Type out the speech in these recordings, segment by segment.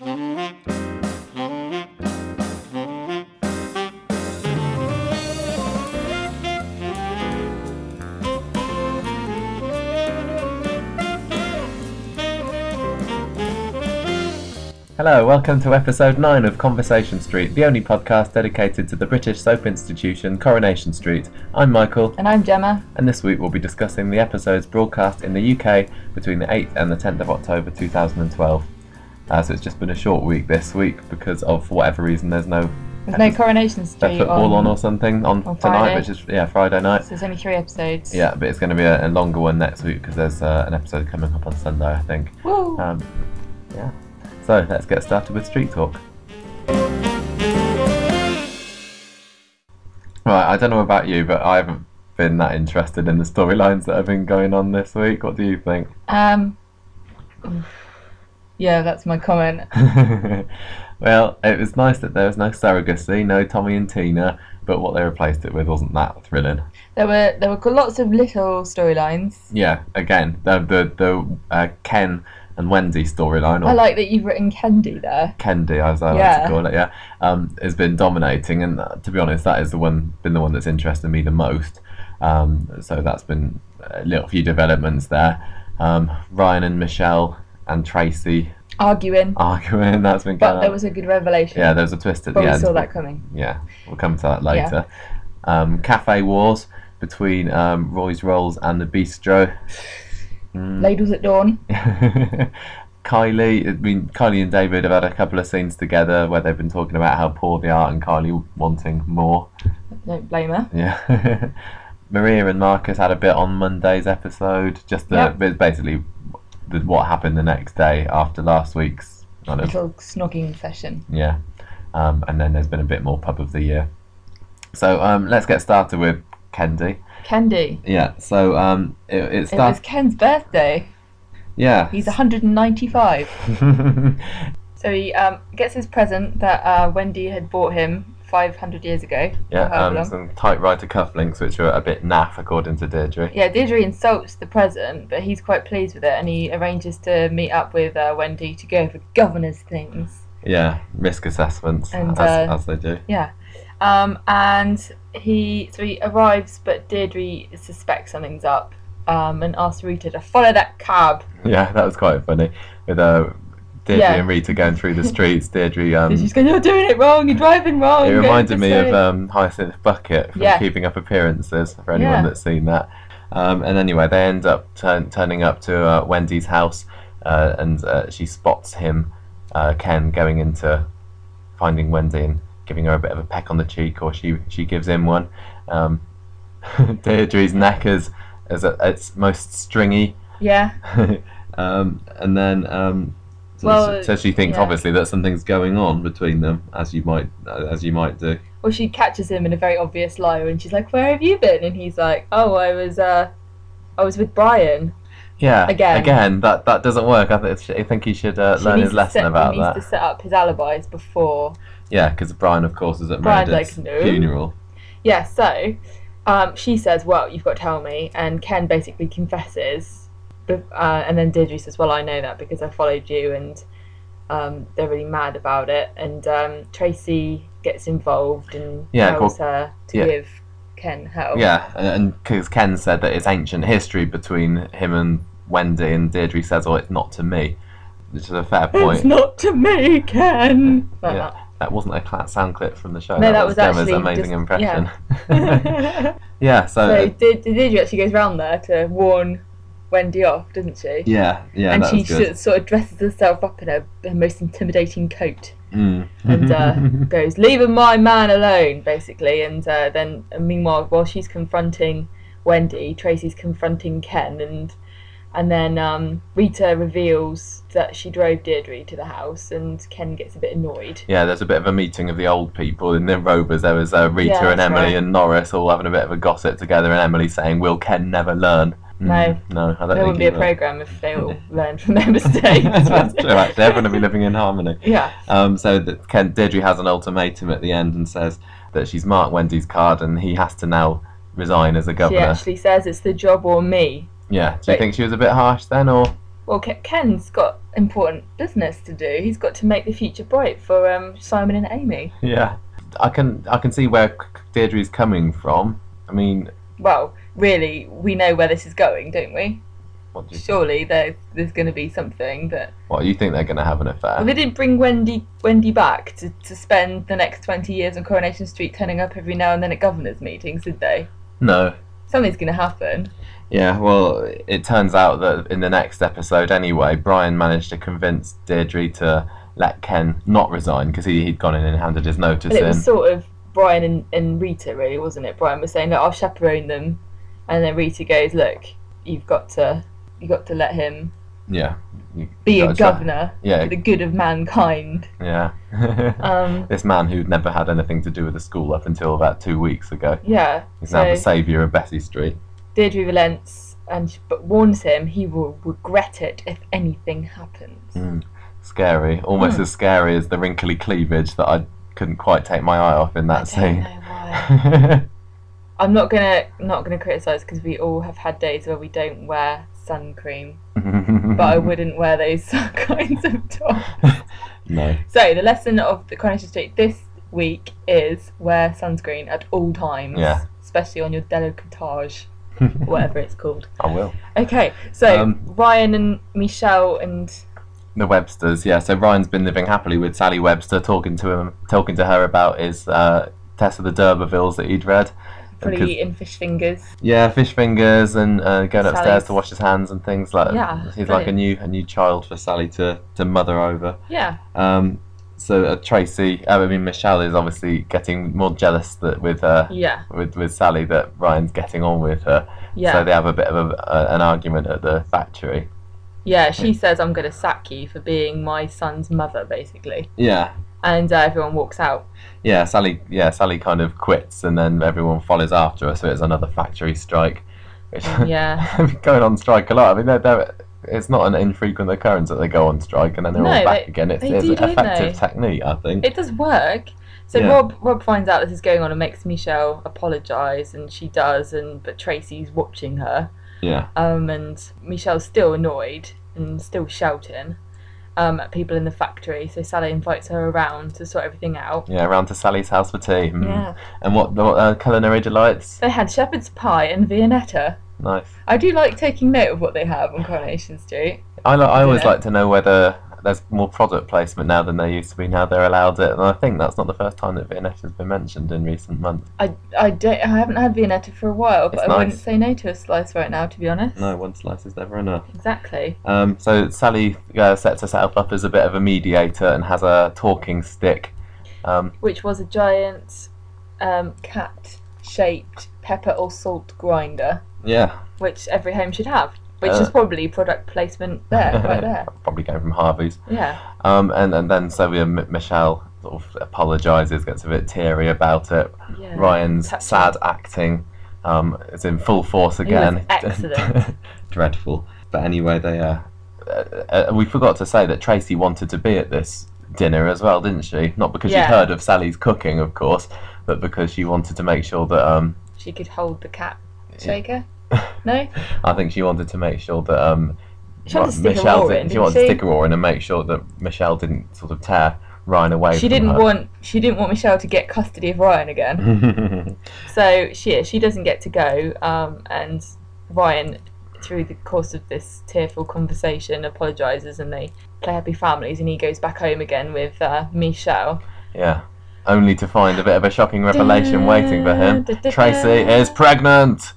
Hello, welcome to episode 9 of Conversation Street, the only podcast dedicated to the British soap institution Coronation Street. I'm Michael. And I'm Gemma. And this week we'll be discussing the episodes broadcast in the UK between the 8th and the 10th of October 2012. So it's just been a short week this week because of, for whatever reason, there's no Coronation Street football on or something on tonight, Friday. which is Friday night. So there's only 3 episodes. Yeah, but it's going to be a longer one next week because there's an episode coming up on Sunday, I think. Woo! Yeah. So let's get started with Street Talk. Right, I don't know about you, but I haven't been that interested in the storylines that have been going on this week. What do you think? Yeah, that's my comment. Well, it was nice that there was no surrogacy, no Tommy and Tina, but what they replaced it with wasn't that thrilling. There were lots of little storylines. Yeah, again, the Ken and Wendy storyline. I like that you've written Kendi there. Kendi, as I like to call it, has been dominating, and to be honest, that is been the one that's interested me the most. So that's been a little few developments there. Ryan and Michelle and Tracy Arguing. That's been. But there was a good revelation. Yeah, there was a twist at but the end. we saw that coming. Yeah, we'll come to that later. Yeah. Cafe wars between Roy's Rolls and the Bistro. Ladles at dawn. Kylie and David have had a couple of scenes together where they've been talking about how poor they are and Kylie wanting more. Don't blame her. Yeah. Maria and Marcus had a bit on Monday's episode, basically what happened the next day after last week's little snogging session. Yeah. And then there's been a bit more pub of the year. So let's get started with Kendi. Yeah, so it was Ken's birthday. Yeah. He's 195. So he gets his present that Wendy had bought him 500 years ago. Yeah, some typewriter cufflinks which are a bit naff according to Deirdre. Yeah, Deirdre insults the present, but he's quite pleased with it, and he arranges to meet up with Wendy to go over governor's things. Yeah, risk assessments, and, as they do. Yeah. And he arrives, but Deirdre suspects something's up, and asks Rita to follow that cab. Yeah, that was quite funny. With Deirdre and Rita going through the streets, Deirdre... she's going, you're doing it wrong, you're driving wrong. It reminded me of Hyacinth Bucket from Keeping Up Appearances, for anyone that's seen that. And anyway, they end up turning up to Wendy's house, and she spots him, Ken, going into finding Wendy and giving her a bit of a peck on the cheek, or she gives him one. Deirdre's neck is at its most stringy. Yeah. And then so she thinks obviously that something's going on between them, as you might do. Well, she catches him in a very obvious lie, and she's like, "Where have you been?" And he's like, "Oh, I was with Brian." Yeah. Again, that doesn't work. I think he should learn his lesson about that. He needs to set up his alibis before. Yeah, because Brian, of course, is at Meredith's funeral. Yeah, so she says, well, you've got to tell me, and Ken basically confesses, and then Deirdre says, well, I know that because I followed you, and they're really mad about it, and Tracy gets involved and tells her to give Ken help. Yeah, and because Ken said that it's ancient history between him and Wendy, and Deirdre says, oh, it's not to me, which is a fair point. It's not to me, Ken! That wasn't a sound clip from the show. No, that was Gemma's actually amazing impression. Yeah. Yeah, so Deirdre actually goes round there to warn Wendy off, doesn't she? Yeah, and she sort of dresses herself up in her most intimidating coat and goes, "Leave my man alone," basically. And then meanwhile, while she's confronting Wendy, Tracy's confronting Ken, and then Rita reveals that she drove Deirdre to the house, and Ken gets a bit annoyed. Yeah, there's a bit of a meeting of the old people in the Rovers. There was Rita and Emily and Norris all having a bit of a gossip together, and Emily saying, "Will Ken never learn?" No, I don't think there wouldn't be a programme if they all learned from their mistakes. That's true, actually. Everyone would be living in harmony. Yeah. So Deirdre has an ultimatum at the end and says that she's marked Wendy's card and he has to now resign as a governor. She actually says it's the job or me. Yeah. Do you think she was a bit harsh then, or? Well, Ken's got important business to do. He's got to make the future bright for Simon and Amy. Yeah, I can see where Deirdre's coming from. I mean, well, really, we know where this is going, don't we? Surely there's going to be something that. What, you think they're going to have an affair? Well, they didn't bring Wendy back to spend the next 20 years on Coronation Street, turning up every now and then at governors' meetings, did they? No. Something's going to happen. Yeah, well, it turns out that in the next episode anyway, Brian managed to convince Deirdre to let Ken not resign because he'd gone in and handed his notice in. It was sort of Brian and Rita, really, wasn't it? Brian was saying, look, I'll chaperone them. And then Rita goes, look, you've got to let him be a governor for the good of mankind. Yeah. This man who'd never had anything to do with the school up until about 2 weeks ago. Yeah. He's now the saviour of Bessie Street. Deirdre relents but warns him he will regret it if anything happens. Scary. Almost as scary as the wrinkly cleavage that I couldn't quite take my eye off in that scene. I don't know why. I'm not gonna criticise because we all have had days where we don't wear sun cream, but I wouldn't wear those kinds of tops. No. So the lesson of the Coronation Street this week is wear sunscreen at all times. Yeah. Especially on your décolletage, whatever it's called. I will. Okay, so Ryan and Michelle and the Websters. Yeah. So Ryan's been living happily with Sally Webster, talking to her about his Tess of the D'Urbervilles that he'd read. Probably eating fish fingers. Yeah, fish fingers and going upstairs to wash his hands and things like that. Yeah, he's like a new child for Sally to mother over. Yeah. So Michelle is obviously getting more jealous with Sally that Ryan's getting on with her. Yeah. So they have a bit of an argument at the factory. Yeah, she says, I'm going to sack you for being my son's mother, basically. Yeah. And everyone walks out. Yeah, Sally kind of quits and then everyone follows after her, so it's another factory strike. Which, going on strike a lot. I mean, it's not an infrequent occurrence that they go on strike and then they're all back again. It's an effective technique, I think. It does work. So Rob finds out this is going on and makes Michelle apologise, and she does, but Tracy's watching her. Yeah. And Michelle's still annoyed and still shouting at people in the factory. So Sally invites her around to sort everything out. Yeah, around to Sally's house for tea. Yeah. And what culinary delights? They had shepherd's pie and Viennetta. Nice. I do like taking note of what they have on Coronation Street. I always like to know whether there's more product placement now than there used to be. Now they're allowed it, and I think that's not the first time that Viennetta has been mentioned in recent months. I haven't had Viennetta for a while, but I wouldn't say no to a slice right now, to be honest. No, one slice is never enough. Exactly. So Sally sets herself up as a bit of a mediator and has a talking stick, which was a giant cat-shaped pepper or salt grinder. Yeah. Which every home should have. Which is probably product placement right there. Probably came from Harvey's. Yeah. And then Michelle sort of apologises, gets a bit teary about it. Yeah, Ryan's sad acting is in full force again. He was excellent. Dreadful. But anyway, we forgot to say that Tracy wanted to be at this dinner as well, didn't she? Not because she'd heard of Sally's cooking, of course, but because she wanted to make sure that she could hold the cat shaker. No? I think she wanted to make sure that she wanted to stick her oar in and make sure that Michelle didn't sort of tear Ryan away she from her. She didn't want Michelle to get custody of Ryan again. So she doesn't get to go, and Ryan, through the course of this tearful conversation, apologises and they play happy families, and he goes back home again with Michelle. Yeah. Only to find a bit of a shocking revelation waiting for him. Tracy is pregnant!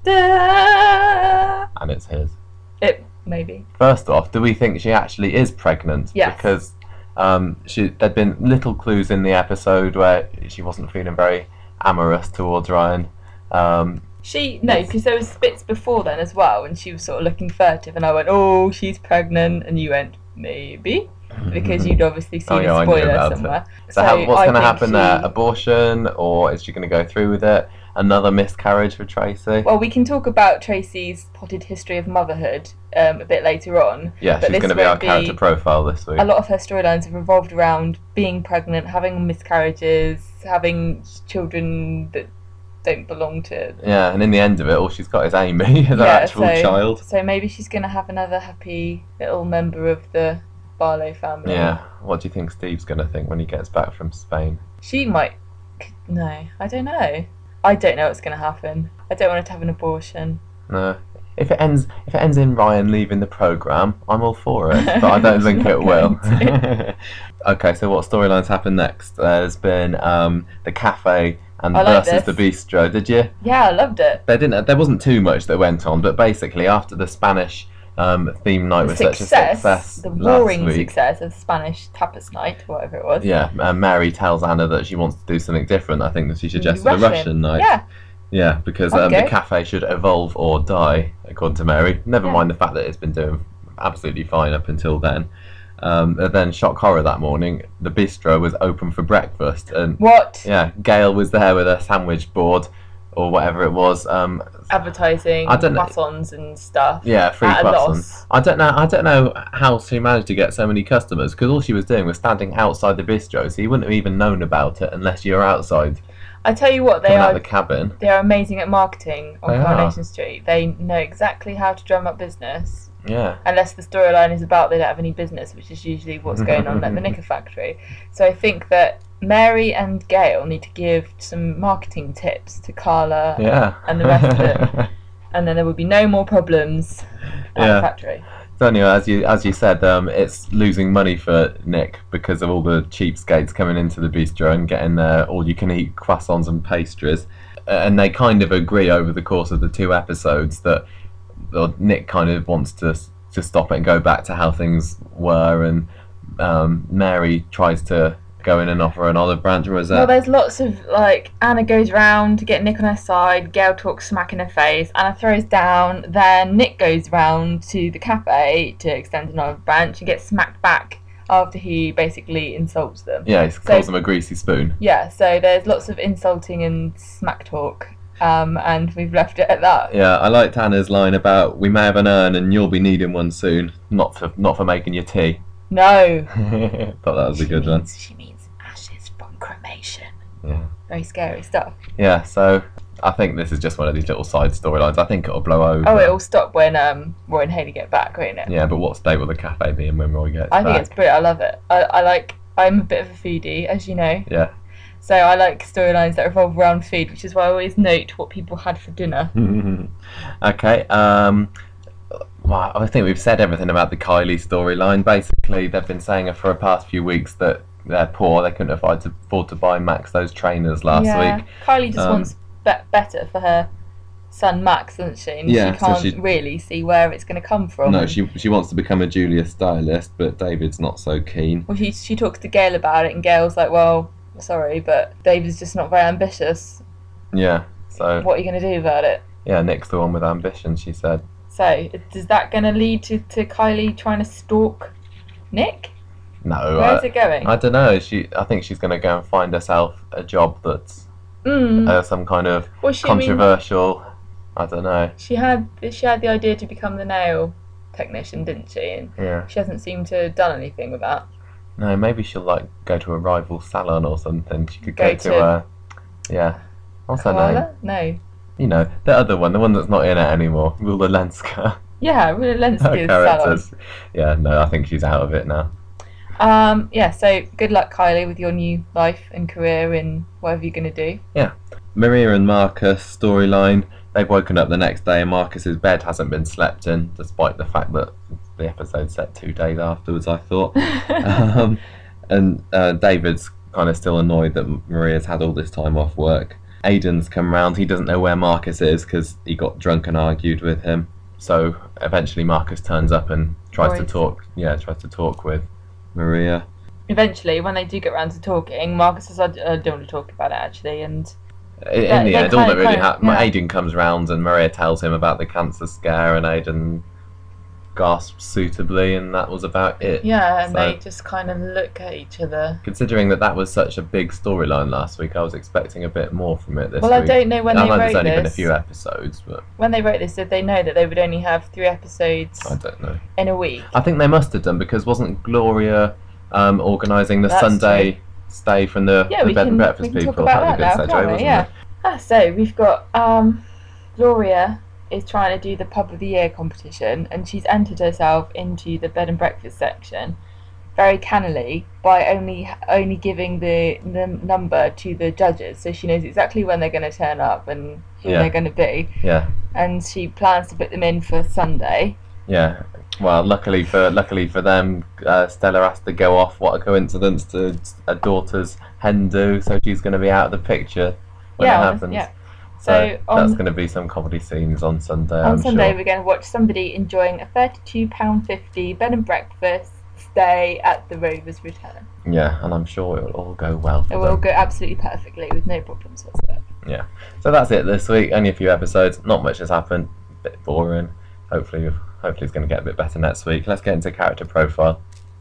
And it's his. Maybe. First off, do we think she actually is pregnant? Yes. Because there'd been little clues in the episode where she wasn't feeling very amorous towards Ryan. Because there was bits before then as well, and she was sort of looking furtive, and I went, "Oh, she's pregnant," and you went, "Maybe." Because you'd obviously seen a spoiler somewhere. So what's going to happen there? Abortion, or is she going to go through with it? Another miscarriage for Tracy? Well, we can talk about Tracy's potted history of motherhood a bit later on. Yeah, she's going to be our character profile this week. A lot of her storylines have revolved around being pregnant, having miscarriages, having children that don't belong to. Yeah, and in the end of it, all she's got is Amy as her actual child. So maybe she's going to have another happy little member of the Barlow family. Yeah. What do you think Steve's going to think when he gets back from Spain? She might. No, I don't know. I don't know what's going to happen. I don't want her to have an abortion. No. If it ends in Ryan leaving the programme, I'm all for it, but I don't think it will. Okay, so what storylines happen next? There's been the cafe and versus the bistro. Did you? Yeah, I loved it. There wasn't too much that went on, but basically after the Spanish theme night was such a success, the roaring success of Spanish tapas night, whatever it was. Yeah, Mary tells Anna that she wants to do something different. I think that she suggested a Russian night. Yeah. Yeah, because the cafe should evolve or die, according to Mary. Never mind the fact that it's been doing absolutely fine up until then. And then, shock horror that morning, the bistro was open for breakfast. And what? Yeah, Gail was there with a sandwich board, or whatever it was. Advertising, croissants and stuff. Yeah, free croissants. I don't know how she managed to get so many customers, because all she was doing was standing outside the bistro, so you wouldn't have even known about it unless you were outside. I tell you what, they are the cabin. They are amazing at marketing on Coronation Street. They know exactly how to drum up business. Yeah. Unless the storyline is about they don't have any business, which is usually what's going on at the Knicker factory. So I think that Mary and Gail need to give some marketing tips to Carla and the rest of it. And then there would be no more problems at the factory. So anyway, as you said, it's losing money for Nick because of all the cheapskates coming into the bistro and getting their all-you-can-eat croissants and pastries. And they kind of agree over the course of the 2 episodes that Nick kind of wants to stop it and go back to how things were, and Mary tries to go in and offer an olive branch. Or is that? Well, there's lots of, Anna goes round to get Nick on her side, Gail talks smack in her face, Anna throws down, then Nick goes round to the cafe to extend an olive branch and gets smacked back after he basically insults them. Yeah, he calls them a greasy spoon. Yeah, so there's lots of insulting and smack talk. And we've left it at that. Yeah, I liked Anna's line about, we may have an urn and you'll be needing one soon, not for making your tea. No. Thought that was a good one. She means ashes from cremation. Yeah. Very scary stuff. Yeah, so I think this is just one of these little side storylines. I think it'll blow over. Oh, it'll stop when Roy and Hayley get back, won't it? Yeah, but what state will the cafe be in when Roy gets back? I think it's brilliant. I love it. I'm a bit of a foodie, as you know. Yeah. So I like storylines that revolve around food, which is why I always note what people had for dinner. Okay. Well, I think we've said everything about the Kylie storyline. Basically, they've been saying for the past few weeks that they're poor. They couldn't afford to buy Max those trainers last week. Kylie just wants better for her son Max, doesn't she? And she can't really see where it's going to come from. No, she wants to become a Julia stylist, but David's not so keen. Well, she talks to Gail about it, and Gail's like, well, sorry, but David's just not very ambitious. Yeah, so... What are you going to do about it? Yeah, Nick's the one with ambition, she said. So, is that going to lead to Kylie trying to stalk Nick? No. Where's it going? I don't know. I think she's going to go and find herself a job that's some kind of controversial... I don't know. She had the idea to become the nail technician, didn't she? And she hasn't seemed to have done anything with that. No, maybe she'll go to a rival salon or something. She could go to what's her name? No. You know, the other one, the one that's not in it anymore, Rula Lenska. Yeah, Rula Lenska's salon. Yeah, no, I think she's out of it now. So good luck, Kylie, with your new life and career in whatever you're going to do. Yeah. Maria and Marcus storyline. They've woken up the next day and Marcus's bed hasn't been slept in, despite the fact that the episode set 2 days afterwards, I thought. And David's kind of still annoyed that Maria's had all this time off work. Aidan's come round. He doesn't know where Marcus is because he got drunk and argued with him. So eventually Marcus turns up and tries to talk. Yeah, tries to talk with Maria. Eventually, when they do get round to talking, Marcus says, I don't want to talk about it, actually, and... In the end, all that really happened, Aidan comes round and Maria tells him about the cancer scare and Aidan gasps suitably, and that was about it. Yeah, and they just kind of look at each other. Considering that was such a big storyline last week, I was expecting a bit more from it this week. Well, I don't know when they wrote this. There's only been a few episodes, but... When they wrote this, did they know that they would only have 3 episodes I don't know. in a week? I think they must have done, because wasn't Gloria organising the Sunday... stay from the bed and breakfast people? Talk about that now, can't we? Yeah. So we've got Gloria is trying to do the pub of the year competition, and she's entered herself into the bed and breakfast section very cannily by only giving the number to the judges, so she knows exactly when they're going to turn up and who they're going to be. Yeah. And she plans to put them in for Sunday. Yeah. Well, luckily for them, Stella has to go off. What a coincidence, to a daughter's hen do, so she's going to be out of the picture when it happens. Yeah. So that's going to be some comedy scenes on Sunday. On Sunday, we're going to watch somebody enjoying a £32.50 bed and breakfast stay at the Rovers Return. Yeah, and I'm sure it will all go well. It will go absolutely perfectly with no problems whatsoever. Yeah. So that's it this week. Only a few episodes. Not much has happened. A bit boring. Hopefully it's going to get a bit better next week. Let's get into character profile.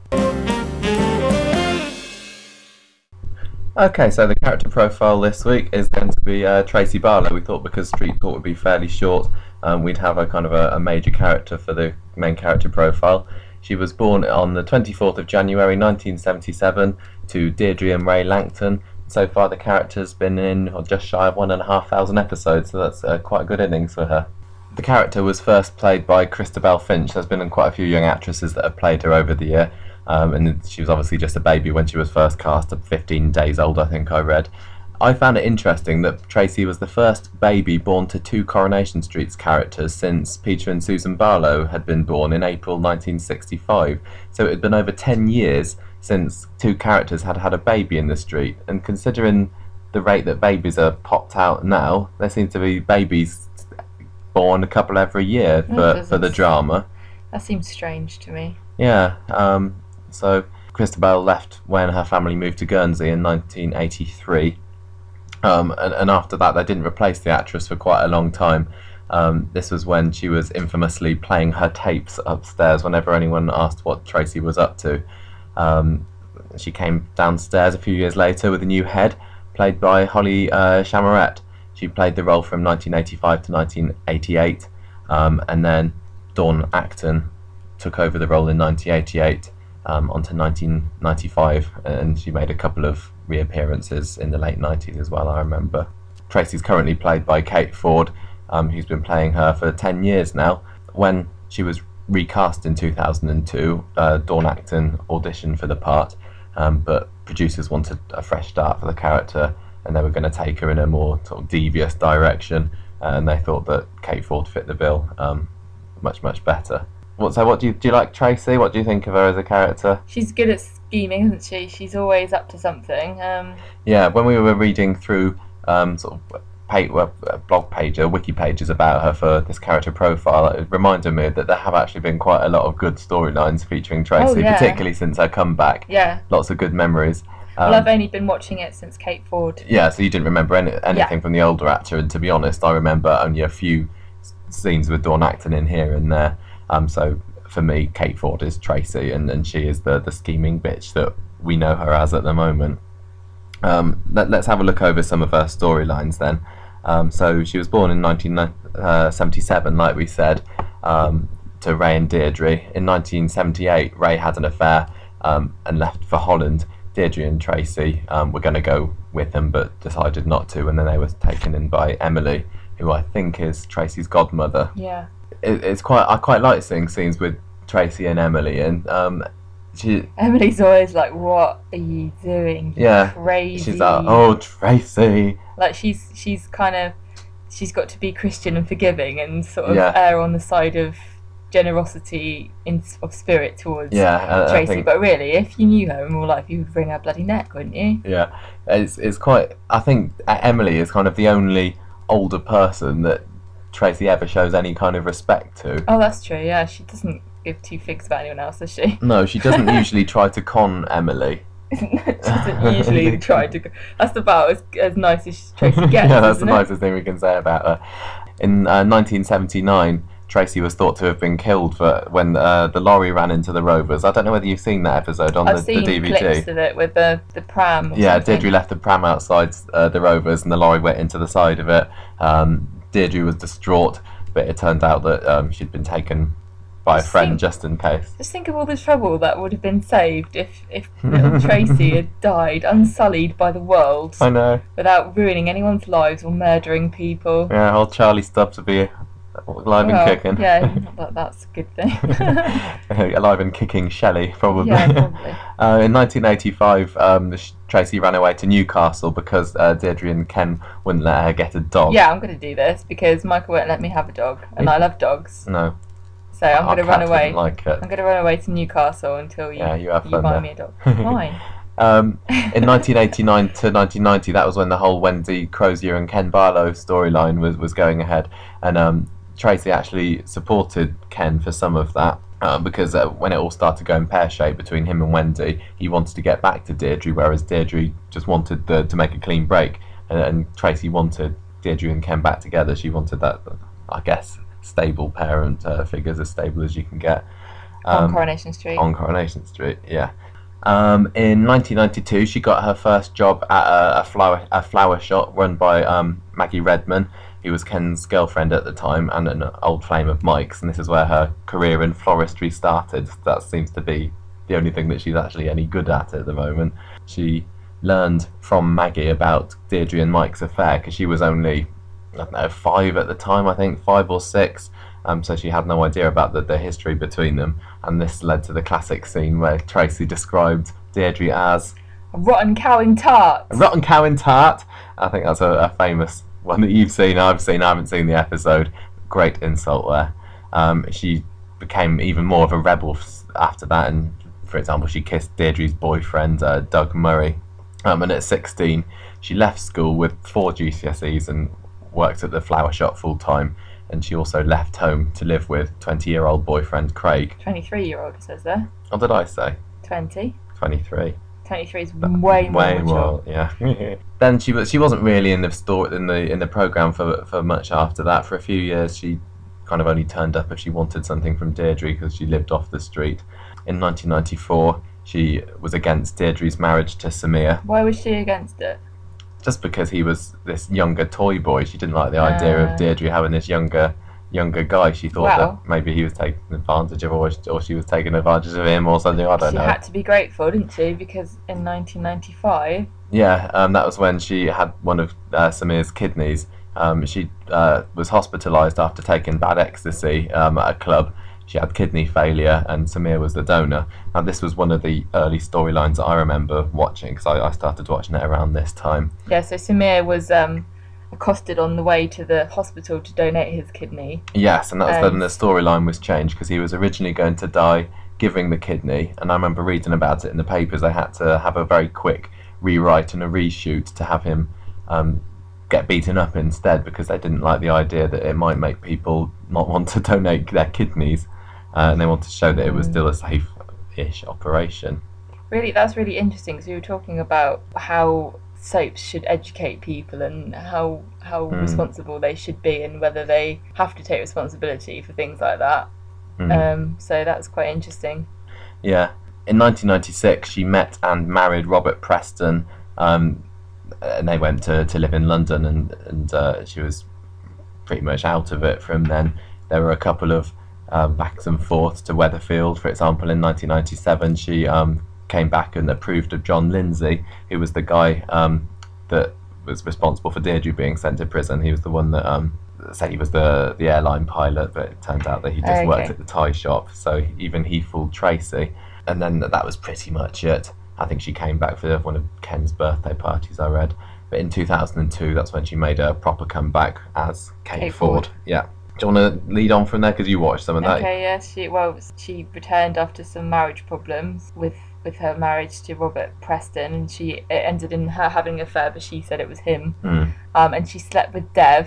Okay, so the character profile this week is going to be Tracy Barlow. We thought because Street Talk would be fairly short, we'd have a kind of a major character for the main character profile. She was born on the 24th of January 1977 to Deirdre and Ray Langton. So far the character's been in just shy of 1,500 episodes, so that's quite a good innings for her. The character was first played by Christabel Finch. There's been quite a few young actresses that have played her over the year, and she was obviously just a baby when she was first cast, at 15 days old I think I read. I found it interesting that Tracy was the first baby born to two Coronation Street's characters since Peter and Susan Barlow had been born in April 1965. So it had been over 10 years since two characters had had a baby in the street, and considering the rate that babies are popped out now, there seems to be babies born a couple every year for the drama. That seems strange to me. Yeah, so Christabel left when her family moved to Guernsey in 1983. And after that, they didn't replace the actress for quite a long time. This was when she was infamously playing her tapes upstairs whenever anyone asked what Tracy was up to. She came downstairs a few years later with a new head, played by Holly Chamarette. She played the role from 1985 to 1988, and then Dawn Acton took over the role in 1988 onto 1995, and she made a couple of reappearances in the late 90s as well, I remember. Tracy's currently played by Kate Ford, who's been playing her for 10 years now. When she was recast in 2002, Dawn Acton auditioned for the part, but producers wanted a fresh start for the character, and they were going to take her in a more sort of devious direction, and they thought that Kate Ford fit the bill much better. So do you like Tracy? What do you think of her as a character? She's good at scheming, isn't she? She's always up to something. Yeah, when we were reading through sort of blog pages, wiki pages about her for this character profile, it reminded me that there have actually been quite a lot of good storylines featuring Tracy, particularly since her comeback. Yeah. Lots of good memories. Well, I've only been watching it since Kate Ford. Yeah, so you didn't remember anything from the older actor, and to be honest, I remember only a few scenes with Dawn Acton in here and there. So for me, Kate Ford is Tracy, and she is the scheming bitch that we know her as at the moment. Let's have a look over some of her storylines then. So she was born in 1977, like we said, to Ray and Deirdre. In 1978, Ray had an affair and left for Holland. Deirdre and Tracy were going to go with him, but decided not to, and then they were taken in by Emily, who I think is Tracy's godmother. Yeah. I quite like seeing scenes with Tracy and Emily, and Emily's always like, "What are you doing? Yeah, crazy." She's like, "Oh, Tracy." Like she's got to be Christian and forgiving, and sort of err on the side of generosity of spirit towards Tracy. But really, if you knew her in real life, you would wring her bloody neck, wouldn't you? Yeah, it's quite. I think Emily is kind of the only older person that Tracy ever shows any kind of respect to. Oh, that's true. Yeah, she doesn't give two figs about anyone else, does she? No, she doesn't usually try to con Emily. She doesn't usually try to. That's about as nice as Tracy gets. Yeah, that's the nicest thing we can say about her. In 1979, Tracy was thought to have been killed when the lorry ran into the Rovers. I don't know whether you've seen that episode on the DVD. I've seen clips of it with the pram. Yeah, Deirdre left the pram outside the Rovers, and the lorry went into the side of it. Deirdre was distraught, but it turned out that she'd been taken by a friend just in case. Just think of all the trouble that would have been saved if little Tracy had died unsullied by the world. I know. Without ruining anyone's lives or murdering people. Yeah, old Charlie Stubbs would be alive and kicking. Yeah, that's a good thing. Alive and kicking Shelley, probably. Yeah, probably. In 1985, Tracy ran away to Newcastle because Deirdre and Ken wouldn't let her get a dog. Yeah, I'm going to do this because Michael won't let me have a dog, and I love dogs. No. So I'm going to run away. Like it. I'm going to run away to Newcastle until you buy me a dog. Fine. In 1989 to 1990, that was when the whole Wendy Crozier and Ken Barlow storyline was going ahead, and Tracy actually supported Ken for some of that. Because when it all started going pear-shaped between him and Wendy, he wanted to get back to Deirdre, whereas Deirdre just wanted to make a clean break, and Tracy wanted Deirdre and Ken back together. She wanted that, I guess, stable parent figures, as stable as you can get. On Coronation Street. On Coronation Street, yeah. In 1992, she got her first job at a flower shop run by Maggie Redman, who was Ken's girlfriend at the time and an old flame of Mike's, and this is where her career in floristry started. That seems to be the only thing that she's actually any good at the moment. She learned from Maggie about Deirdre and Mike's affair because she was only, I don't know, 5 at the time, I think, 5 or 6. So she had no idea about the history between them, and this led to the classic scene where Tracy described Deirdre as a rotten cow in tart. A rotten cow in tart. I think that's a famous one that you've seen. I've seen. I haven't seen the episode. Great insult there. She became even more of a rebel after that, and for example, she kissed Deirdre's boyfriend, Doug Murray. And at 16, she left school with 4 GCSEs and worked at the flower shop full time. And she also left home to live with 20-year-old boyfriend Craig. 23-year-old, it says there. What did I say? 20. 23. 23 is way more. Yeah. Then she wasn't really in the program for much after that. For a few years, she kind of only turned up if she wanted something from Deirdre because she lived off the street. In 1994, she was against Deirdre's marriage to Samir. Why was she against it? Just because he was this younger toy boy. She didn't like the idea of Deirdre having this younger guy. She thought that maybe he was taking advantage of her, or she was taking advantage of him or something. I don't know. She had to be grateful, didn't she? Because in 1995... Yeah, that was when she had one of Samir's kidneys. She was hospitalised after taking bad ecstasy at a club. She had kidney failure, and Samir was the donor. Now, this was one of the early storylines that I remember watching, because I started watching it around this time. Yeah, so Samir was accosted on the way to the hospital to donate his kidney. Yes, and that was then the storyline was changed, because he was originally going to die giving the kidney, and I remember reading about it in the papers. They had to have a very quick rewrite and a reshoot to have him get beaten up instead, because they didn't like the idea that it might make people not want to donate their kidneys. And they wanted to show that it was still a safe-ish operation. Really, that's really interesting, because we were talking about how soaps should educate people and how responsible they should be, and whether they have to take responsibility for things like that. So that's quite interesting. Yeah. In 1996, she met and married Robert Preston, and they went to live in London, and she was pretty much out of it from then. There were a couple of backs and forths to Weatherfield. For example, in 1997, she came back and approved of John Lindsay, who was the guy that was responsible for Deirdre being sent to prison. He was the one that said he was the airline pilot, but it turned out that he just worked at the tie shop. So even he fooled Tracy. And then that was pretty much it. I think she came back for one of Ken's birthday parties, I read. But in 2002, that's when she made a proper comeback as Kate Ford. Yeah. Do you want to lead on from there? Because you watched some of that. Okay, yeah. She returned after some marriage problems with her marriage to Robert Preston, and it ended in her having an affair, but she said it was him. And she slept with Dev.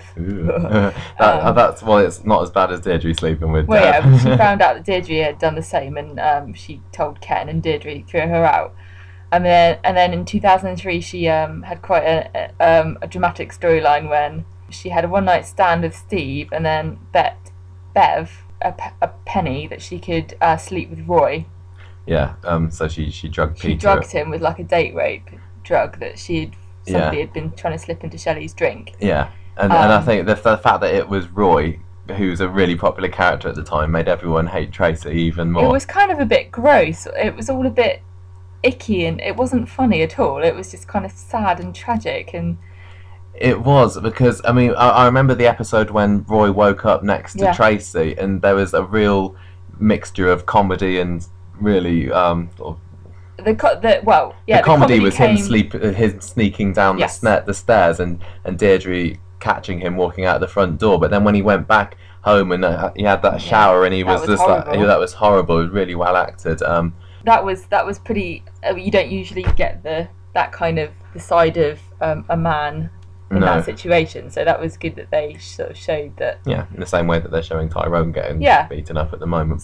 It's not as bad as Deirdre sleeping with Dev. Well, yeah, but she found out that Deirdre had done the same, and she told Ken, and Deirdre threw her out. And then in 2003, she had quite a dramatic storyline when she had a one-night stand with Steve, and then bet Bev a penny that she could sleep with Roy. Yeah, so she drugged Peter. She drugged him with like a date rape drug that somebody had been trying to slip into Shelley's drink. Yeah, and I think the fact that it was Roy who's a really popular character at the time, made everyone hate Tracy even more. It was kind of a bit gross. It was all a bit icky, and it wasn't funny at all. It was just kind of sad and tragic. And it was, because I mean, I remember the episode when Roy woke up next to Tracy, and there was a real mixture of comedy and really the comedy was him sneaking down the stairs, and Deirdre catching him walking out the front door. But then when he went back home and he had that shower, and he was just horrible. Like, that was horrible. It was really well acted. That was pretty. You don't usually get that kind of the side of a man in that situation, so that was good that they sort of showed that. Yeah, in the same way that they're showing Tyrone getting beaten up at the moment.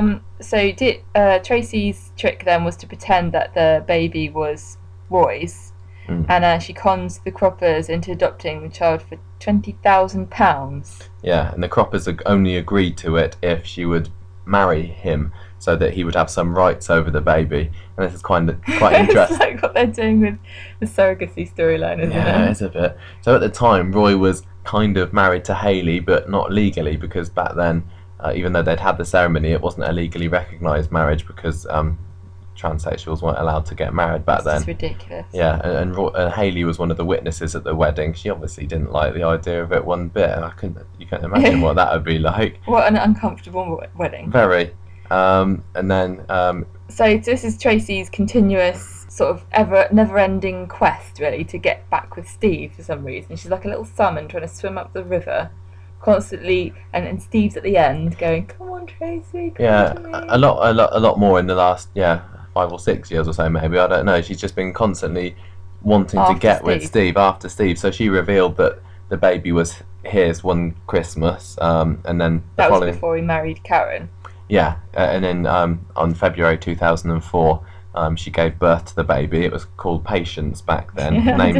So Tracy's trick then was to pretend that the baby was Roy's, and she cons the Croppers into adopting the child for £20,000. Yeah, and the Croppers only agreed to it if she would marry him, so that he would have some rights over the baby. And this is quite interesting. It's like what they're doing with the surrogacy storyline, isn't it? Yeah, it's a bit. So at the time, Roy was kind of married to Hayley, but not legally, because back then, even though they'd had the ceremony, it wasn't a legally recognised marriage, because transsexuals weren't allowed to get married back then. It's ridiculous. Yeah, and Hayley was one of the witnesses at the wedding. She obviously didn't like the idea of it one bit. You can't imagine what that would be like. What an uncomfortable wedding. Very. And then so this is Tracy's continuous sort of never-ending quest, really, to get back with Steve for some reason. She's like a little salmon trying to swim up the river constantly, and Steve's at the end going, "Come on, Tracy, come to me." a lot more in the last 5 or 6 years or so, maybe, I don't know. She's just been constantly wanting to get with Steve after Steve. So she revealed that the baby was his one Christmas, and then that was before he married Karen. Yeah, and then on February 2004, she gave birth to the baby. It was called Patience back then,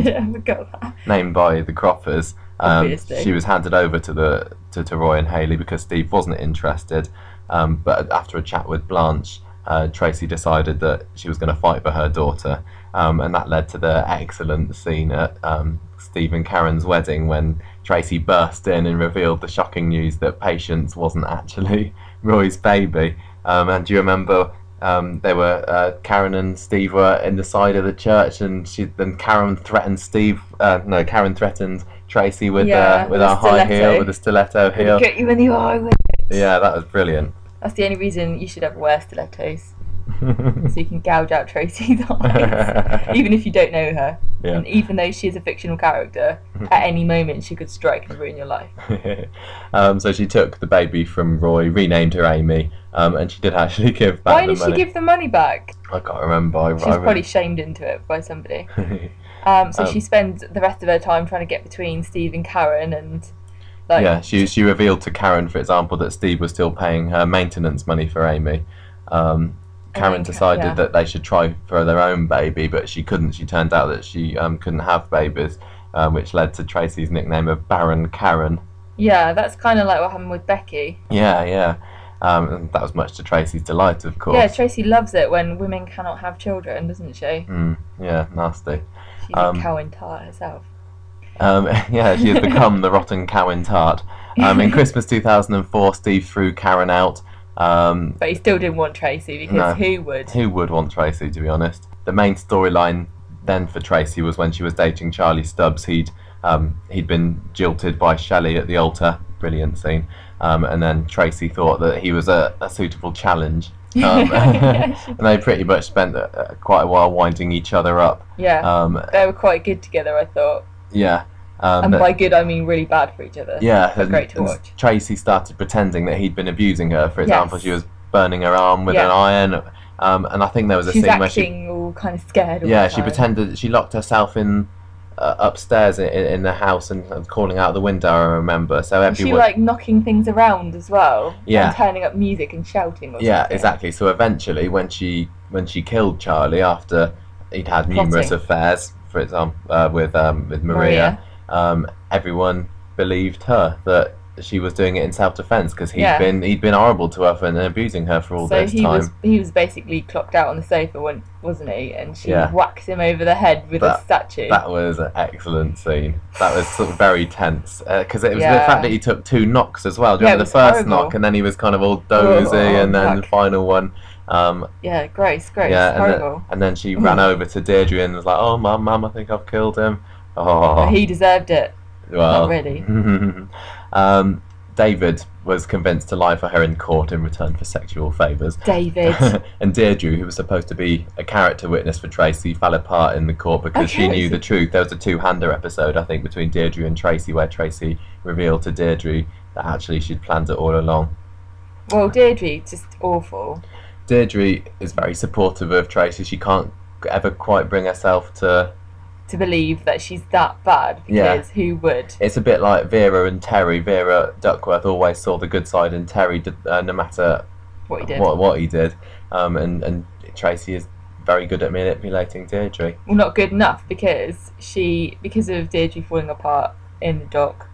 named by the Croppers. She was handed over to Roy and Hayley because Steve wasn't interested. But after a chat with Blanche, Tracy decided that she was going to fight for her daughter, and that led to the excellent scene at Steve and Karen's wedding when Tracy burst in and revealed the shocking news that Patience wasn't actually Roy's baby. And do you remember Karen and Steve were in the side of the church, and then Karen threatened Karen threatened Tracy with her high heel, with a stiletto heel. Get you in the eye with it. Yeah, that was brilliant. That's the only reason you should ever wear stilettos. So you can gouge out Tracy's eyes, even if you don't know her. Yeah. And even though she is a fictional character, at any moment she could strike and ruin your life. So she took the baby from Roy, renamed her Amy, and she did actually give back the money. Why did she give the money back? I can't remember. She was probably shamed into it by somebody. So she spends the rest of her time trying to get between Steve and Karen, and she revealed to Karen, for example, that Steve was still paying her maintenance money for Amy. Karen decided that they should try for their own baby, but she couldn't. She turned out that she couldn't have babies, which led to Tracy's nickname of Baron Karen. Yeah, that's kind of like what happened with Becky. Yeah. And that was much to Tracy's delight, of course. Yeah, Tracy loves it when women cannot have children, doesn't she? Yeah, nasty. She's a cow in tart herself. She has become the rotten cow in tart. In Christmas 2004, Steve threw Karen out. But he still didn't want Tracy, because who would? Who would want Tracy, to be honest? The main storyline then for Tracy was when she was dating Charlie Stubbs. He'd been jilted by Shelley at the altar. Brilliant scene. And then Tracy thought that he was a suitable challenge. And they pretty much spent quite a while winding each other up. Yeah, they were quite good together, I thought. Yeah. And by good, I mean really bad for each other. Yeah, great to watch. Tracy started pretending that he'd been abusing her. For example, she was burning her arm with an iron, and I think there was a scene where she all kind of scared. She pretended she locked herself in upstairs in the house and calling out the window. I remember. So everyone, she knocking things around as well. Yeah, and turning up music and shouting. Yeah, exactly. So eventually, when she killed Charlie after he'd had numerous affairs, for example, with Maria. Everyone believed her that she was doing it in self-defense because he'd been horrible to her and abusing her for all this time. So he was basically clocked out on the sofa, wasn't he? And she whacked him over the head with a statue. That was an excellent scene. That was sort of very tense because it was the fact that he took 2 knocks as well. Do you remember the first knock, and then he was kind of all dozy, and then the final one. Gross. Yeah, horrible. And then she ran over to Deirdre and was like, "Oh, mum, I think I've killed him." Oh, he deserved it. Well, not really. David was convinced to lie for her in court in return for sexual favours. David. And Deirdre, who was supposed to be a character witness for Tracy, fell apart in the court because she knew the truth. There was a 2-hander episode, I think, between Deirdre and Tracy where Tracy revealed to Deirdre that actually she'd planned it all along. Well, Deirdre, just awful. Deirdre is very supportive of Tracy. She can't ever quite bring herself to believe that she's that bad, because who would? It's a bit like Vera and Terry. Vera Duckworth always saw the good side in Terry, no matter what he did. What he did. And Tracy is very good at manipulating Deirdre. Well, not good enough, because of Deirdre falling apart in the dock,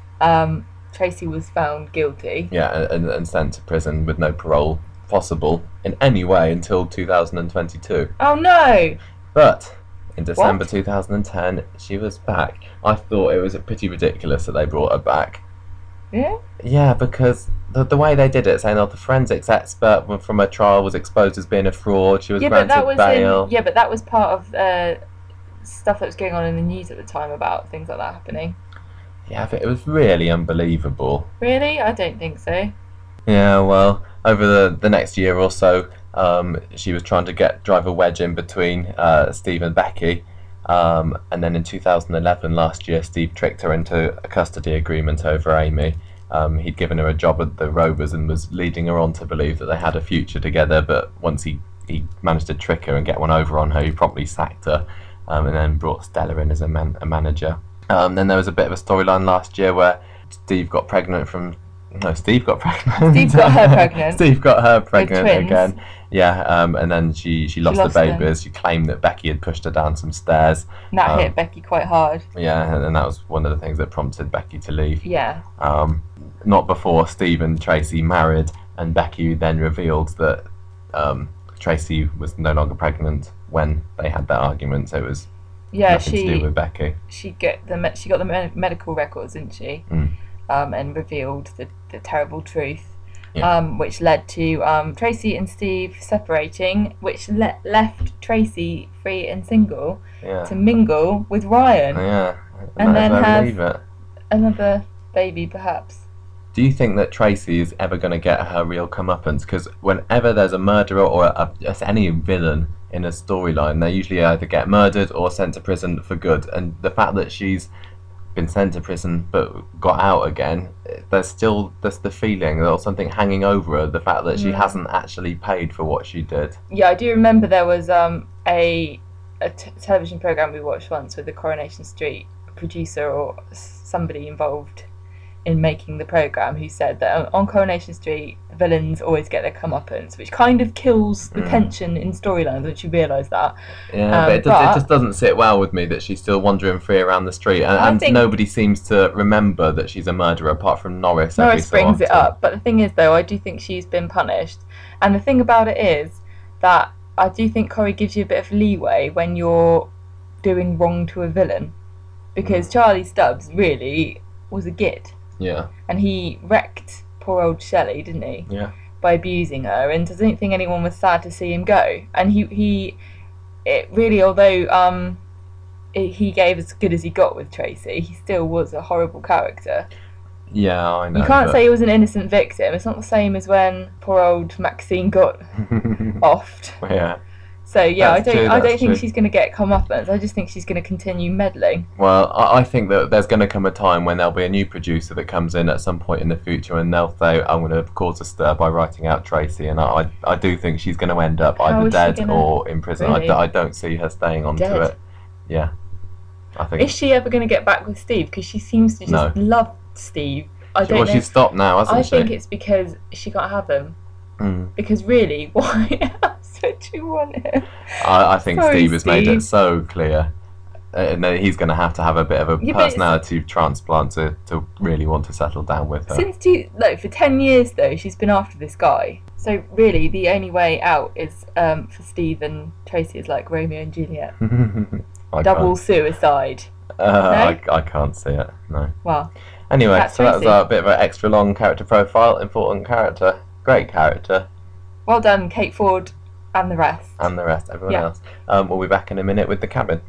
Tracy was found guilty. Yeah, and sent to prison with no parole possible in any way until 2022. Oh no! But in December 2010, she was back. I thought it was pretty ridiculous that they brought her back. Yeah? Yeah, because the way they did it, saying the forensics expert from her trial was exposed as being a fraud, she was granted bail. But that was part of stuff that was going on in the news at the time about things like that happening. Yeah, but it was really unbelievable. Really? I don't think so. Yeah, well, over the next year or so, she was trying to drive a wedge in between Steve and Becky, and then in 2011, last year, Steve tricked her into a custody agreement over Amy. He'd given her a job at the Rovers and was leading her on to believe that they had a future together, but once he managed to trick her and get one over on her, he promptly sacked her, and then brought Stella in as a manager. Then there was a bit of a storyline last year where Steve got pregnant from... No, Steve got pregnant. Steve got her pregnant. Steve got her pregnant again. Yeah, and then she lost the babies. She claimed that Becky had pushed her down some stairs. And that hit Becky quite hard. Yeah, and that was one of the things that prompted Becky to leave. Yeah. Not before Steve and Tracy married, and Becky then revealed that Tracy was no longer pregnant when they had that argument. So it was nothing to do with Becky. She got the medical records, didn't she? Mm. And revealed the terrible truth, which led to Tracy and Steve separating, which left Tracy free and single to mingle with Ryan. And then have another baby, perhaps. Do you think that Tracy is ever going to get her real comeuppance? Because whenever there's a murderer or any villain in a storyline, they usually either get murdered or sent to prison for good. And the fact that she's been sent to prison but got out again, there's the feeling or something hanging over her, the fact that she hasn't actually paid for what she did. Yeah, I do remember there was a television programme we watched once with the Coronation Street producer or somebody involved in making the programme who said that on Coronation Street villains always get their comeuppance, which kind of kills the tension in storylines once you realise that. Yeah, but it just doesn't sit well with me that she's still wandering free around the street, and nobody seems to remember that she's a murderer apart from Norris. Norris brings it up, but the thing is, though, I do think she's been punished, and the thing about it is that I do think Corrie gives you a bit of leeway when you're doing wrong to a villain, because Charlie Stubbs really was a git. Yeah. And he wrecked poor old Shelley, didn't he? Yeah. By abusing her, and I don't think anyone was sad to see him go. And he although he gave as good as he got with Tracy, he still was a horrible character. Yeah, I know. You can't say he was an innocent victim. It's not the same as when poor old Maxine got offed. Yeah. So yeah, I don't think she's going to get comeuppance. I just think she's going to continue meddling. Well, I think that there's going to come a time when there'll be a new producer that comes in at some point in the future, and they'll say, "I'm going to cause a stir by writing out Tracy," and I do think she's going to end up either dead or in prison. Really? I don't see her staying on to it. Yeah, I think. Is she ever going to get back with Steve? Because she seems to just love Steve. I don't know. She's stopped now, hasn't she? I think it's because she can't have him. Because really, why else would you want him? I think Steve has made it so clear. no, he's going to have a bit of a personality transplant to really want to settle down with her. For 10 years though, she's been after this guy. So really, the only way out is for Steve and Tracy is like Romeo and Juliet. Double suicide. No? I can't see it. No. Well. Anyway, so that was a bit of an extra long character profile. Important character. Great character. Well done, Kate Ford and the rest. Everyone else. We'll be back in a minute with The Cabin.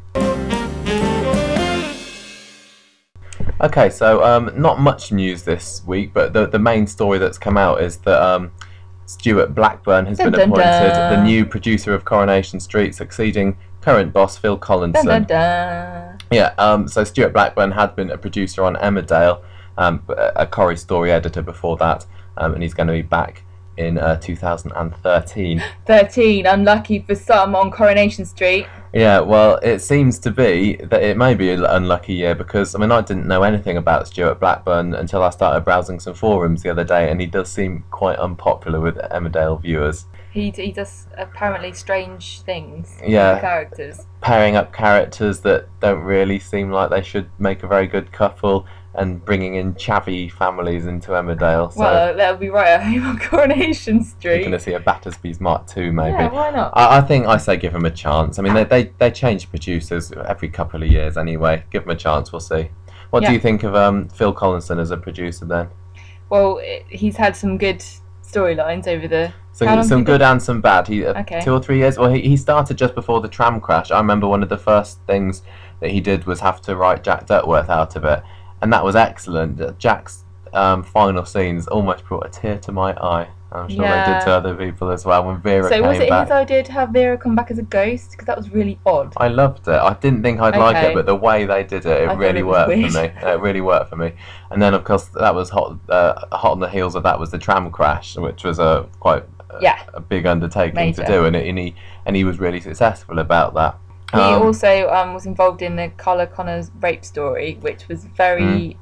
Okay, so not much news this week, but the main story that's come out is that Stuart Blackburn has been appointed the new producer of Coronation Street, succeeding current boss Phil Collinson. Yeah, so Stuart Blackburn had been a producer on Emmerdale, a Corrie Story editor before that, and he's going to be back in 2013. 13, unlucky for some on Coronation Street. Yeah, well, it seems to be that it may be an unlucky year because, I didn't know anything about Stuart Blackburn until I started browsing some forums the other day, and he does seem quite unpopular with Emmerdale viewers. He does apparently strange things with characters. Pairing up characters that don't really seem like they should make a very good couple, and bringing in chavvy families into Emmerdale. So well, that'll be right at home on Coronation Street. You're going to see a Battersby's Mark II, maybe. Yeah, why not? I say give them a chance. They change producers every couple of years anyway. Give them a chance, we'll see. What do you think of Phil Collinson as a producer then? Well, he's had some good storylines over the... Some good and some bad. 2 or 3 years. Well, he started just before the tram crash. I remember one of the first things that he did was have to write Jack Duckworth out of it. And that was excellent. Jack's final scenes almost brought a tear to my eye. I'm sure they did to other people as well when Vera came back. So was it his idea to have Vera come back as a ghost? Because that was really odd. I loved it. I didn't think I'd like it, but the way they did it, it really worked for me. It really worked for me. And then, of course, that was hot on the heels of that was the tram crash, which was a big undertaking to do, and he was really successful about that. He also was involved in the Carla Connors rape story, which was very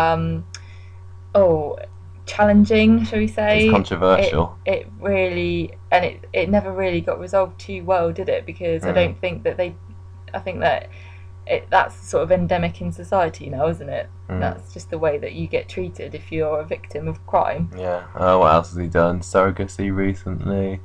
challenging, shall we say? It's controversial. It really, and it never really got resolved too well, did it? Because I don't think that I think that that's sort of endemic in society now, isn't it? That's just the way that you get treated if you're a victim of crime. Yeah. What else has he done? Surrogacy recently.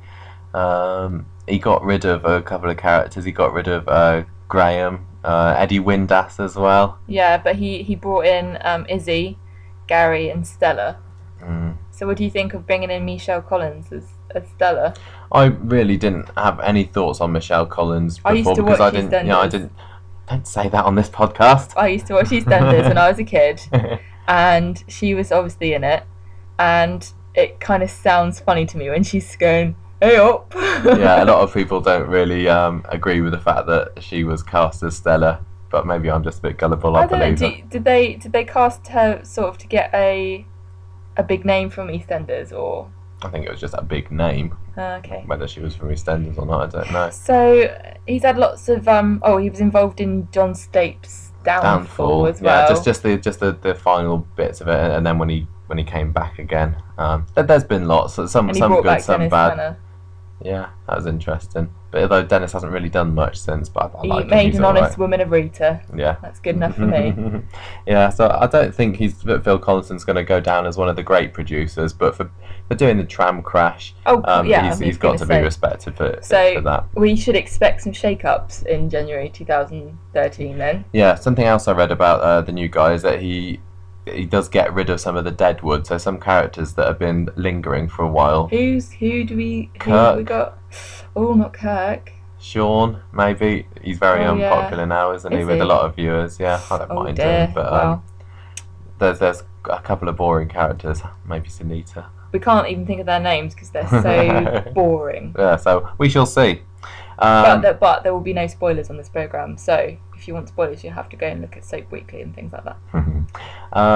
He got rid of a couple of characters. He got rid of Graham, Eddie Windass as well. Yeah, but he brought in Izzy, Gary and Stella. So what do you think of bringing in Michelle Collins as Stella? I really didn't have any thoughts on Michelle Collins before because I didn't. Don't say that on this podcast. I used to watch EastEnders when I was a kid, and she was obviously in it, and it kind of sounds funny to me when she's going, "Hey up!" Yeah, a lot of people don't really agree with the fact that she was cast as Stella, but maybe I'm just a bit gullible. I believe. Did they cast her sort of to get a big name from EastEnders, or? I think it was just a big name. Okay. Whether she was from EastEnders or not, I don't know. So he's had lots of he was involved in John Stape's Downfall as well. Yeah, just the final bits of it, and then when he came back again, there's been lots, some good, some bad. Tanner. Yeah, that was interesting. But although Dennis hasn't really done much since, but I like him. He made an honest woman of Rita. Yeah, that's good enough for me. Yeah, so I don't think Phil Collinson's going to go down as one of the great producers, but for doing the tram crash, he's got to be respected for that. We should expect some shake-ups in January 2013 then. Yeah, something else I read about the new guy is that he does get rid of some of the deadwood, so some characters that have been lingering for a while. Who have we got? Oh, not Kirk. Sean, maybe. He's very unpopular now, isn't he, with a lot of viewers? Yeah, I don't mind him, but there's a couple of boring characters. Maybe Sunita. We can't even think of their names because they're so boring. Yeah, so we shall see. But there will be no spoilers on this programme, so if you want spoilers, you have to go and look at Soap Weekly and things like that.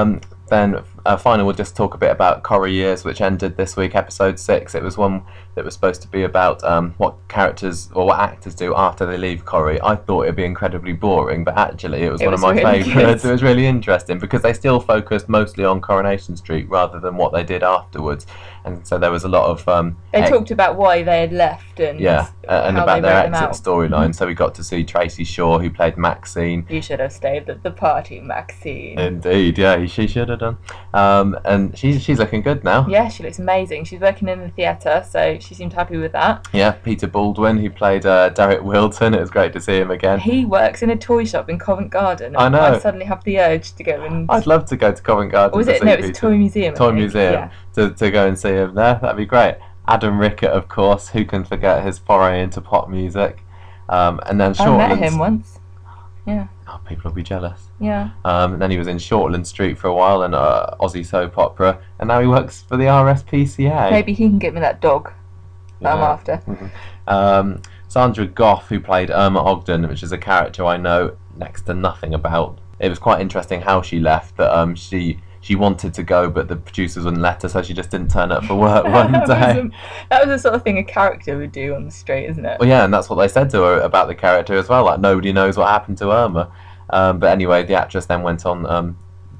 then finally we'll just talk a bit about Corrie Years, which ended this week, episode 6. It was one that was supposed to be about what characters or what actors do after they leave Corrie. I thought it'd be incredibly boring, but actually it was one of my favourites. It was really interesting because they still focused mostly on Coronation Street rather than what they did afterwards, and so there was a lot of they talked about why they had left and and about their exit storyline. So we got to see Tracy Shaw, who played Maxine. You should have stayed at the party, Maxine. Indeed, yeah, she should have done. And she's looking good now. Yeah, she looks amazing. She's working in the theatre, so she seemed happy with that. Yeah, Peter Baldwin, who played Derek Wilton. It was great to see him again. He works in a toy shop in Covent Garden. I know. I suddenly have the urge to go and... I'd love to go to Covent Garden. Or was it? No, it was Toy Museum. Toy Museum. Yeah. To go and see him there. That'd be great. Adam Rickett, of course. Who can forget his foray into pop music? And then Shortland. I met him once. Yeah. Oh, people will be jealous. Yeah. And then he was in Shortland Street for a while and Aussie soap opera, and now he works for the RSPCA. Maybe he can get me that dog that I'm after. Mm-hmm. Sandra Gough, who played Irma Ogden, which is a character I know next to nothing about. It was quite interesting how she left. That she wanted to go, but the producers wouldn't let her, so she just didn't turn up for work one day. That was the sort of thing a character would do on the street, isn't it? Well, yeah, and that's what they said to her about the character as well. Like, nobody knows what happened to Irma. But anyway, the actress then went on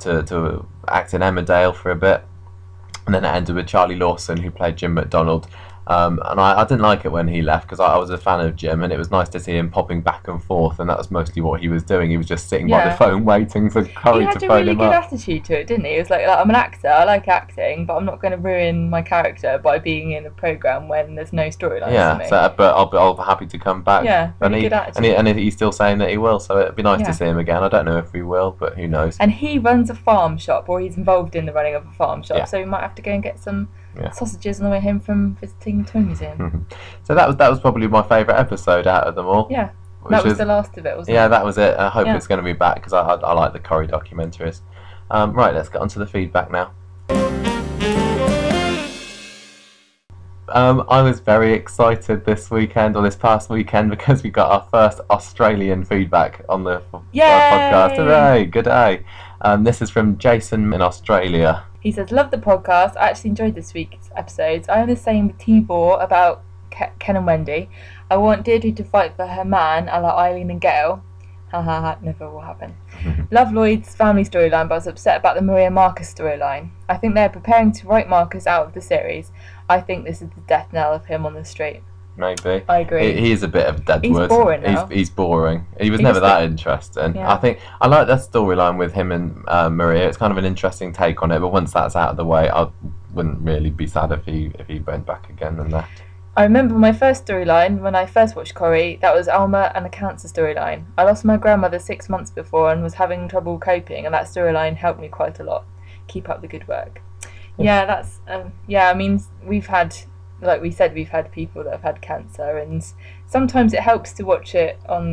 to act in Emmerdale for a bit, and then it ended with Charlie Lawson, who played Jim McDonald. And I didn't like it when he left because I was a fan of Jim, and it was nice to see him popping back and forth, and that was mostly what he was doing. He was just sitting by the phone waiting for Corrie to phone him up. He had a really good attitude to it, didn't he? He was like, I'm an actor, I like acting, but I'm not going to ruin my character by being in a programme when there's no storyline. Yeah, but I'll be happy to come back. Yeah, really good attitude. And he's still saying that he will, so it'd be nice to see him again. I don't know if we will, but who knows. And he runs a farm shop, or he's involved in the running of a farm shop, so we might have to go and get some sausages on the way home from visiting the Toy Museum. So that was probably my favourite episode out of them all. Yeah, that was the last of it, wasn't it? Yeah, that was it. I hope it's going to be back because I like the Corrie documentaries. Right, let's get on to the feedback now. I was very excited this past weekend, because we got our first Australian feedback on the podcast. Hooray, good day. This is from Jason in Australia. He says, love the podcast. I actually enjoyed this week's episodes. I am the same with Tibor about Ken and Wendy. I want Deirdre to fight for her man, a la Eileen and Gail. Never will happen. Love Lloyd's family storyline, but I was upset about the Maria Marcus storyline. I think they're preparing to write Marcus out of the series. I think this is the death knell of him on the street. Maybe. I agree. He is a bit of a deadwood. He's boring now. He's boring. He was never that interesting. Yeah. I think I like that storyline with him and Maria. It's kind of an interesting take on it, but once that's out of the way, I wouldn't really be sad if he went back again and left. I remember my first storyline when I first watched Corrie. That was Alma and the cancer storyline. I lost my grandmother 6 months before and was having trouble coping, and that storyline helped me quite a lot. Keep up the good work. Yeah, that's I mean, we've had, like we said, we've had people that have had cancer, and sometimes it helps to watch it on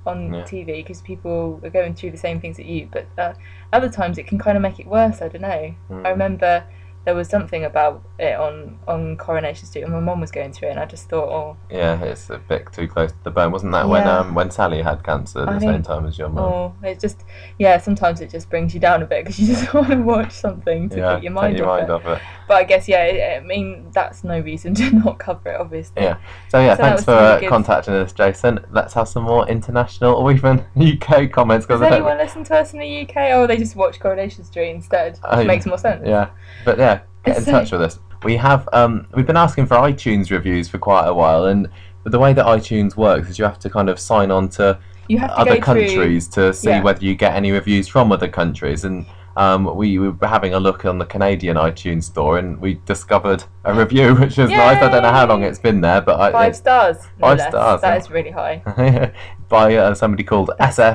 TV because people are going through the same things that you, but other times it can kind of make it worse. I don't know. I remember there was something about it on Coronation Street, and my mum was going through it, and I just thought, oh... Yeah, it's a bit too close to the bone. Wasn't that when Sally had cancer at the same time as your mum? Oh, it's just... Yeah, sometimes it just brings you down a bit, because you just want to watch something to get your mind off it. But I guess, I mean, that's no reason to not cover it, obviously. Yeah. So thanks for really contacting us, Jason. Let's have some more international or even UK comments. Does anyone listen to us in the UK, or they just watch Coronation Street instead? It makes more sense. Yeah. But get in touch with us. We have we've been asking for iTunes reviews for quite a while, and the way that iTunes works is you have to kind of sign on to other countries to see whether you get any reviews from other countries, and we were having a look on the Canadian iTunes store, and we discovered a review which was nice. I don't know how long it's been there, but 5 stars. Five stars. That is really high. By somebody called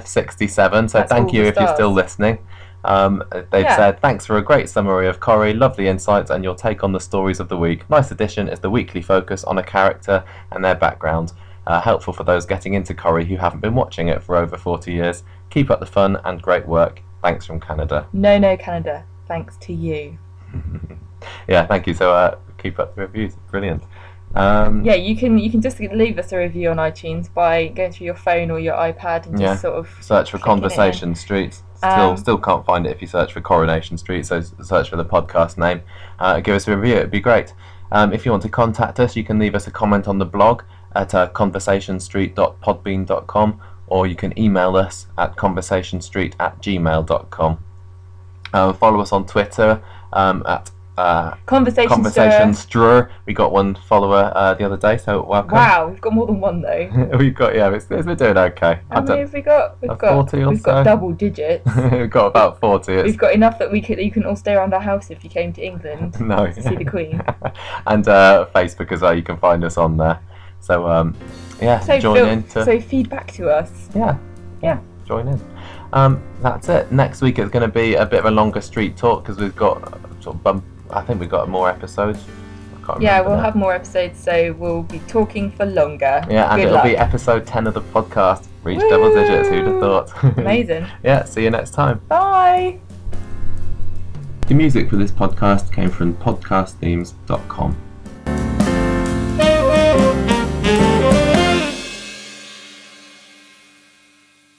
SF67. So thank you if you're still listening. They've said, thanks for a great summary of Corrie, lovely insights and your take on the stories of the week. Nice addition is the weekly focus on a character and their background. Helpful for those getting into Corrie who haven't been watching it for over 40 years. Keep up the fun and great work. Thanks from Canada. No, Canada. Thanks to you. Yeah, thank you. So keep up the reviews. Brilliant. Yeah, you can just leave us a review on iTunes by going through your phone or your iPad and just sort of search for Conversation Street. Still can't find it if you search for Coronation Street, so search for the podcast name. Give us a review, it'd be great. If you want to contact us, you can leave us a comment on the blog at conversationstreet.podbean.com, or you can email us at conversationstreet@gmail.com. Follow us on Twitter at Conversation Stir. We got one follower the other day, so welcome. Wow, we've got more than one though. We've got we're doing okay. How many have we got? We've got double digits. We've got about 40. We've got enough that you can all stay around our house if you came to England to see the Queen. And Facebook as well. You can find us on there. So join in. So feedback to us. Yeah. Join in. That's it. Next week it's going to be a bit of a longer street talk because we've got I think we've got more episodes. We'll have more episodes, so we'll be talking for longer. Yeah, and it'll be episode 10 of the podcast. Reach double digits, who'd have thought? Amazing. Yeah, see you next time. Bye. The music for this podcast came from podcastthemes.com.